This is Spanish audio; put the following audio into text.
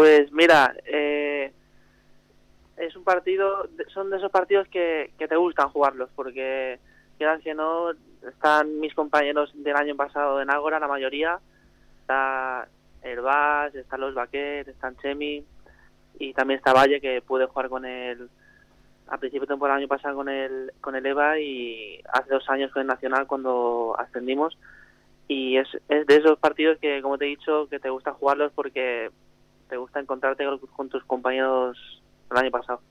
Pues mira, es un partido, son de esos partidos que te gustan jugarlos, porque quieras que no, están mis compañeros del año pasado en Ágora, la mayoría, está Herbás, están los Baquet, están Chemi, y también está Valle, que pude jugar con él a principio de temporada el año pasado con el EVA, y hace 2 años con el Nacional cuando ascendimos. Y es de esos partidos que, como te he dicho, que te gusta jugarlos porque te gusta encontrarte con tus compañeros el año pasado.